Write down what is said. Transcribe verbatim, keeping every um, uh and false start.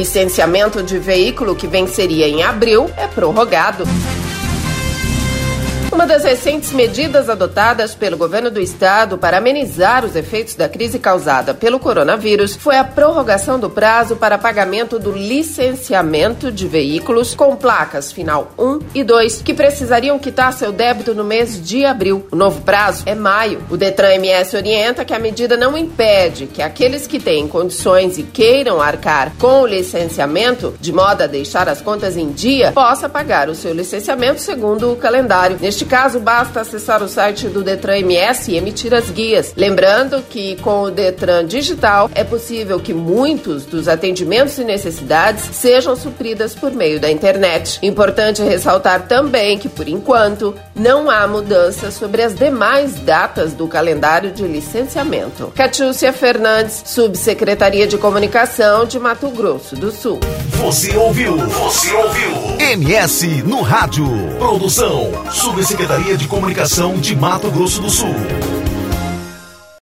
licenciamento de veículo que venceria em abril é prorrogado. Uma das recentes medidas adotadas pelo governo do estado para amenizar os efeitos da crise causada pelo coronavírus foi a prorrogação do prazo para pagamento do licenciamento de veículos com placas final um e dois, que precisariam quitar seu débito no mês de abril. O novo prazo é maio. O Detran M S orienta que a medida não impede que aqueles que têm condições e queiram arcar com o licenciamento, de modo a deixar as contas em dia, possa pagar o seu licenciamento segundo o calendário. Neste caso, basta acessar o site do Detran M S e emitir as guias. Lembrando que com o Detran Digital é possível que muitos dos atendimentos e necessidades sejam supridas por meio da internet. Importante ressaltar também que, por enquanto, não há mudança sobre as demais datas do calendário de licenciamento. Catiúcia Fernandes, Subsecretaria de Comunicação de Mato Grosso do Sul. Você ouviu? Você ouviu? M S no rádio. Produção Subsecretaria de Comunicação de Mato Grosso do Sul.